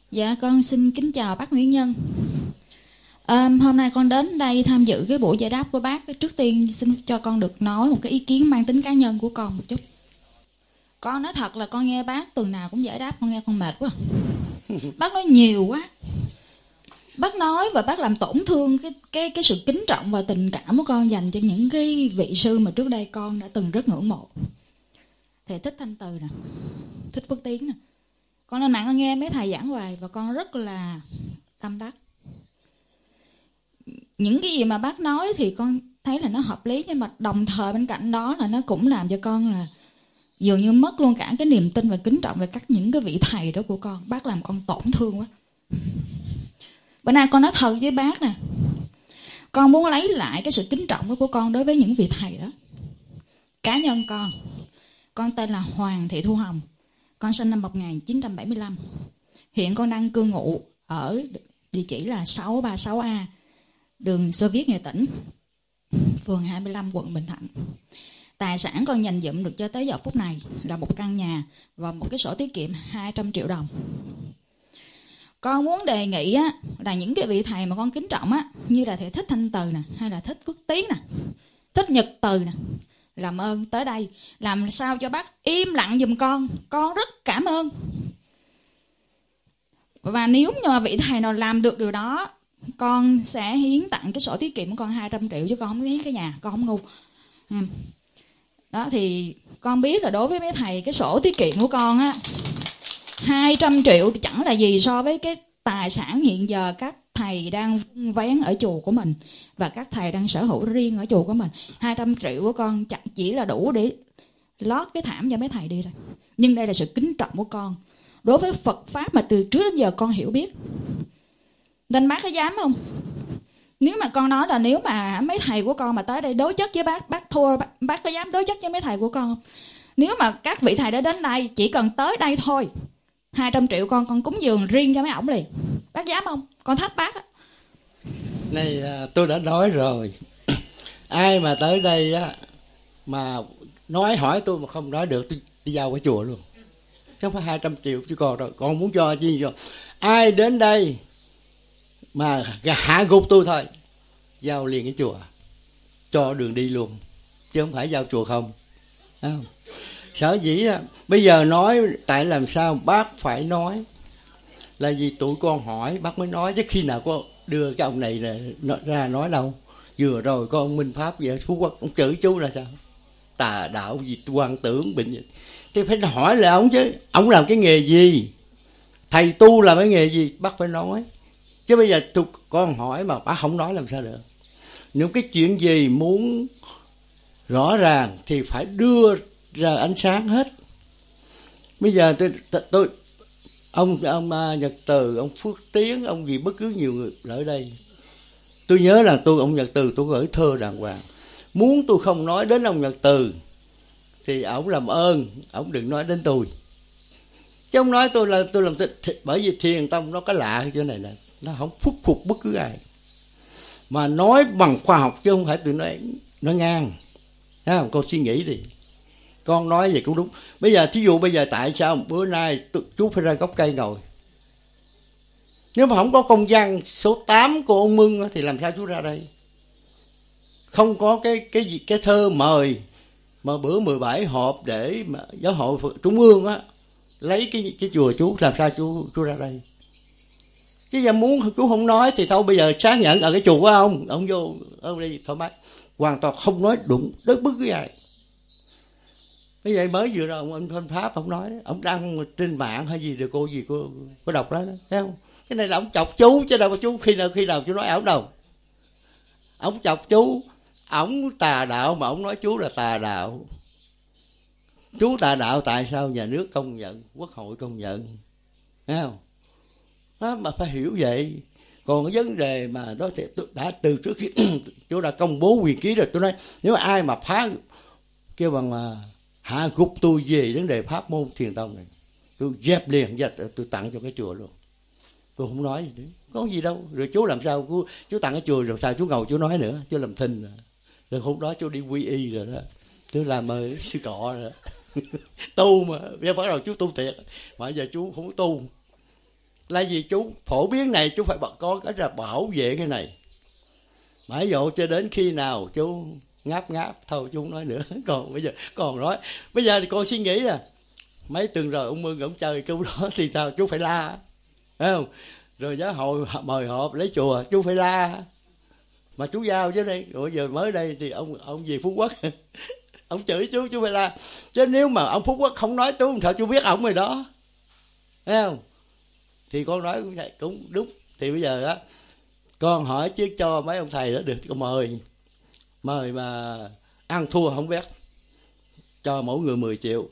Dạ con xin kính chào bác Nguyễn Nhân. Hôm nay con đến đây tham dự cái buổi giải đáp của bác. Trước tiên xin cho con được nói một cái ý kiến mang tính cá nhân của con một chút. Con nói thật là con nghe bác tuần nào cũng giải đáp, con nghe con mệt quá. Bác nói nhiều quá. Bác nói và bác làm tổn thương cái sự kính trọng và tình cảm của con dành cho những cái vị sư mà trước đây con đã từng rất ngưỡng mộ. Thầy Thích Thanh Từ nè, Thích Phước Tiến nè. Con lên mạng con nghe mấy thầy giảng hoài và con rất là tâm đắc. Những cái gì mà bác nói thì con thấy là nó hợp lý, nhưng mà đồng thời bên cạnh đó là nó cũng làm cho con là dường như mất luôn cả cái niềm tin và kính trọng về những cái vị thầy đó của con. Bác làm con tổn thương quá. Bữa nay con nói thật với bác nè, con muốn lấy lại cái sự kính trọng của con đối với những vị thầy đó. Cá nhân con tên là Hoàng Thị Thu Hồng. Con sinh năm 1975. Hiện con đang cư ngụ ở địa chỉ là 636A, đường Xô Viết Nghệ Tĩnh, phường 25, quận Bình Thạnh. Tài sản con dành dụm được cho tới giờ phút này là một căn nhà và một cái sổ tiết kiệm 200 triệu đồng. Con muốn đề nghị á, là những cái vị thầy mà con kính trọng á, như là thầy Thích Thanh Từ nè, hay là Thích Phước Tiến nè, Thích Nhật Từ nè, làm ơn tới đây làm sao cho bác im lặng giùm con rất cảm ơn. Và nếu như mà vị thầy nào làm được điều đó, con sẽ hiến tặng cái sổ tiết kiệm của con 200 triệu, chứ con không hiến cái nhà, con không ngu. Đó thì con biết là đối với mấy thầy, cái sổ tiết kiệm của con á 200 triệu chẳng là gì so với cái tài sản hiện giờ các thầy đang vun vén ở chùa của mình và các thầy đang sở hữu riêng ở chùa của mình. 200 triệu của con chẳng chỉ là đủ để lót cái thảm cho mấy thầy đi thôi. Nhưng đây là sự kính trọng của con đối với Phật Pháp mà từ trước đến giờ con hiểu biết. Nên bác có dám không? Nếu mà con nói là nếu mà mấy thầy của con mà tới đây đối chất với bác thua, bác có dám đối chất với mấy thầy của con không? Nếu mà các vị thầy đã đến đây, chỉ cần tới đây thôi, 200 triệu con cúng dường riêng cho mấy ổng liền. Bác dám không? Con thách bác á. Này tôi đã nói rồi. Ai mà tới đây á mà nói hỏi tôi mà không nói được, tôi giao cái chùa luôn. Chứ không phải 200 triệu chứ còn rồi. Còn muốn cho chi cho. Ai đến đây mà hạ gục tôi thôi, giao liền cái chùa, cho đường đi luôn, chứ không phải giao chùa không. Không. Sở dĩ bây giờ nói tại làm sao bác phải nói là vì tụi con hỏi bác mới nói, chứ khi nào có đưa cái ông này ra nói đâu. Vừa rồi có ông Minh Pháp vậy, Phú Quốc ông chửi chú là sao, tà đạo gì quan tưởng bệnh gì, thì phải hỏi là ông chứ, ông làm cái nghề gì, thầy tu làm cái nghề gì, bác phải nói. Chứ bây giờ tụi con hỏi mà bác không nói làm sao được. Nếu cái chuyện gì muốn rõ ràng thì phải đưa ra ánh sáng hết. Bây giờ tôi ông Nhật Từ, ông Phước Tiến, ông gì bất cứ nhiều người ở đây, tôi nhớ là ông Nhật Từ tôi gửi thơ đàng hoàng. Muốn tôi không nói đến ông Nhật Từ thì ổng làm ơn ổng đừng nói đến tôi, chứ ông nói tôi làm bởi vì thiền tông nó có lạ cái chỗ này nè, nó không khuất phục bất cứ ai, mà nói bằng khoa học chứ không phải từ nói ngang. Thấy không? Con suy nghĩ đi, con nói vậy cũng đúng. Bây giờ thí dụ bây giờ tại sao bữa nay chú phải ra gốc cây ngồi? Nếu mà không có công văn số 8 của ông Mưng thì làm sao chú ra đây? Không có cái thơ mời mà bữa 17 họp để mà giáo hội Trung ương á lấy cái chùa chú, làm sao chú ra đây? Chứ giờ muốn chú không nói thì thôi, bây giờ xác nhận ở cái chùa của ông vô ông đi thoải mái, hoàn toàn không nói đụng đến bất cứ ai. Bây giờ mới vừa rồi ông Thanh Pháp ông nói, ông đăng trên mạng hay gì rồi cô gì cô đọc đó, thấy không? Cái này là ông chọc chú chứ đâu mà chú khi nào chú nói ổng đâu. Ông chọc chú, ổng tà đạo mà ông nói chú là tà đạo. Chú tà đạo tại sao nhà nước công nhận, quốc hội công nhận, thấy không? Đó mà phải hiểu vậy. Còn cái vấn đề mà đó thì đã từ trước khi chú đã công bố quyền ký rồi, tôi nói nếu mà ai mà phá kêu bằng mà hạ gục tôi về vấn đề pháp môn thiền tông này, tôi dẹp liền và tôi tặng cho cái chùa luôn. Tôi không nói gì nữa, có gì đâu. Rồi chú làm sao chú tặng cái chùa rồi sao chú ngồi chú nói nữa, chú làm thinh rồi hôm đó chú đi quy y rồi đó, tôi làm sư cọ rồi đó. Tu mà bây bắt đầu chú tu thiệt, mà giờ chú không có tu, là vì chú phổ biến này, chú phải bật con cái ra bảo vệ cái này. Mãi dụ cho đến khi nào chú ngáp thôi chú không nói nữa. Còn bây giờ còn nói, bây giờ thì con suy nghĩ là mấy tuần rồi ông Mương ông chơi câu đó thì sao chú phải la, phải không? Rồi giáo hội mời họp lấy chùa chú phải la, mà chú giao chứ đây. Rồi giờ mới đây thì ông gì Phú Quốc ông chửi chú phải la. Chứ nếu mà ông Phú Quốc không nói tôi sao chú biết ông rồi đó, thấy không? Thì con nói cũng đúng. Thì bây giờ á, con hỏi chứ cho mấy ông thầy đó được con mời mà ăn thua không biết, cho mỗi người 10 triệu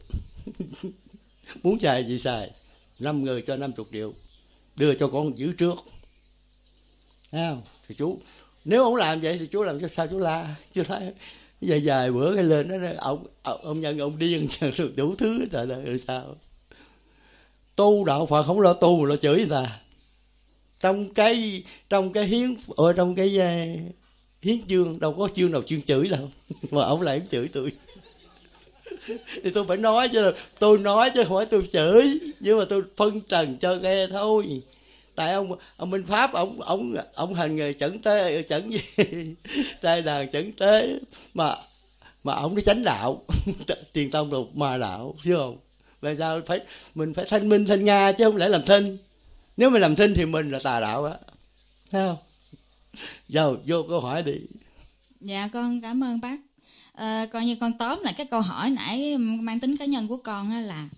muốn xài gì xài, 5 người cho 50 triệu, đưa cho con giữ trước, thấy không? Thì chú nếu ông làm vậy thì chú làm sao chú la? Chú nói dài bữa cái lên đó ông nhân ông điên đủ thứ, trời ơi rồi sao? Tu đạo Phật không lo tu mà lo chửi người ta. Trong cái hiến ở trong cái hiến chương đâu có chương nào chương chửi đâu mà ông lại chửi tôi. Thì tôi phải nói chứ, tôi nói chứ không phải tôi chửi, nhưng mà tôi phân trần cho nghe thôi. Tại ông Minh Pháp ông hành nghề chẩn gì trai đàn chẩn tế mà ông đi chánh đạo tiền tông rồi mà đạo chứ không. Vậy sao mình phải thanh minh thanh nga chứ không lẽ làm thinh. Nếu mình làm thinh thì mình là tà đạo đó, thấy không? Giờ vô câu hỏi đi. Dạ con cảm ơn bác. Coi như con tóm lại cái câu hỏi nãy mang tính cá nhân của con là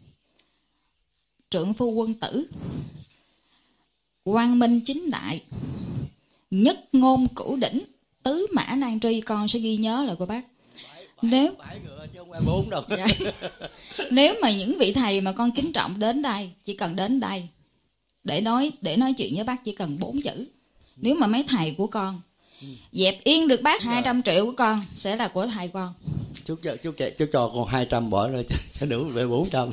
trượng phu quân tử, quang minh chính đại, nhất ngôn cửu đỉnh, tứ mã nan tri. Con sẽ ghi nhớ lại của bác. Nếu 7 ngựa chứ không phải 4 đâu. Dạ. Nếu mà những vị thầy mà con kính trọng đến đây, chỉ cần đến đây để nói chuyện với bác chỉ cần 4 chữ. Nếu mà mấy thầy của con dẹp yên được bác, 200 triệu của con sẽ là của thầy con. Chú cho con 200 bỏ ra cho đủ về 400.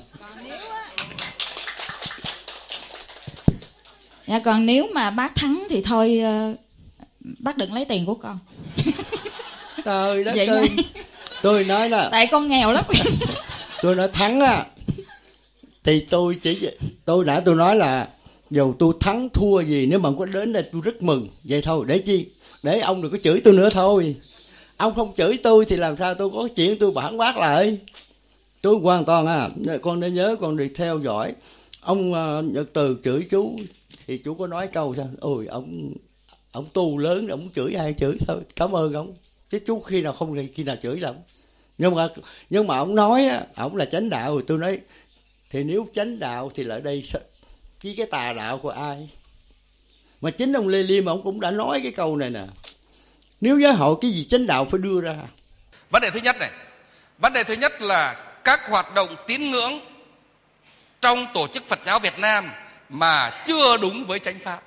Dạ, còn nếu mà bác thắng thì thôi, bác đừng lấy tiền của con. Trời đất ơi. Tôi nói là tại con nghèo lắm. Tôi nói thắng á thì tôi nãy tôi nói là dù tôi thắng thua gì, nếu mà ông có đến đây tôi rất mừng. Vậy thôi, để chi? Để ông đừng có chửi tôi nữa thôi. Ông không chửi tôi thì làm sao tôi có chuyện tôi phản bác lại. Tôi hoàn toàn con nên nhớ, con đi theo dõi ông Nhật Từ chửi chú thì chú có nói câu sao? Ôi ông tu lớn, ông chửi ai chửi thôi, cảm ơn ông. Chứ chú khi nào không thì khi nào chửi lắm. Nhưng mà ông nói ông là chánh đạo, rồi tôi nói thì nếu chánh đạo thì lại đây chứ cái tà đạo của ai? Mà chính ông Lê Liêm ông cũng đã nói cái câu này nè. Nếu giáo hội cái gì chánh đạo phải đưa ra. Vấn đề thứ nhất là các hoạt động tín ngưỡng trong tổ chức Phật giáo Việt Nam mà chưa đúng với chánh pháp.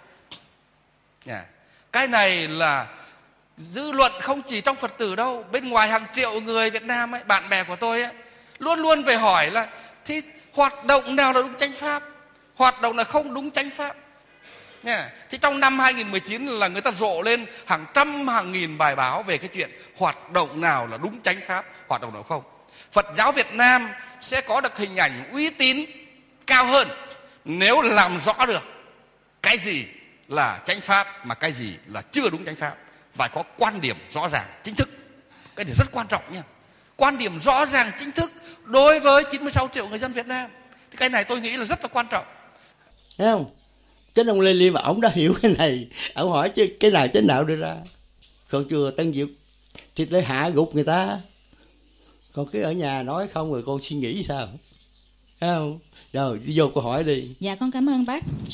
Cái này là dư luận không chỉ trong Phật tử đâu, bên ngoài hàng triệu người Việt Nam ấy, bạn bè của tôi ấy, luôn luôn về hỏi là thì hoạt động nào là đúng chánh pháp, hoạt động là không đúng chánh pháp. Thì trong năm 2019 là người ta rộ lên hàng trăm hàng nghìn bài báo về cái chuyện hoạt động nào là đúng chánh pháp, hoạt động nào không. Phật giáo Việt Nam sẽ có được hình ảnh uy tín cao hơn nếu làm rõ được cái gì là chánh pháp mà cái gì là chưa đúng chánh pháp, và có quan điểm rõ ràng chính thức. Cái này rất quan trọng nha. Quan điểm rõ ràng chính thức đối với 96 triệu người dân Việt Nam. Thì cái này tôi nghĩ là rất là quan trọng. Thấy không? Chứ ông Lê Liêm mà ông đã hiểu cái này, ông hỏi chứ cái nào chánh đạo đưa ra. Còn chưa Tân Diệu thì để hạ gục người ta. Còn cứ ở nhà nói không rồi con suy nghĩ sao? Thấy không? Rồi đi vô câu hỏi đi. Dạ con cảm ơn bác.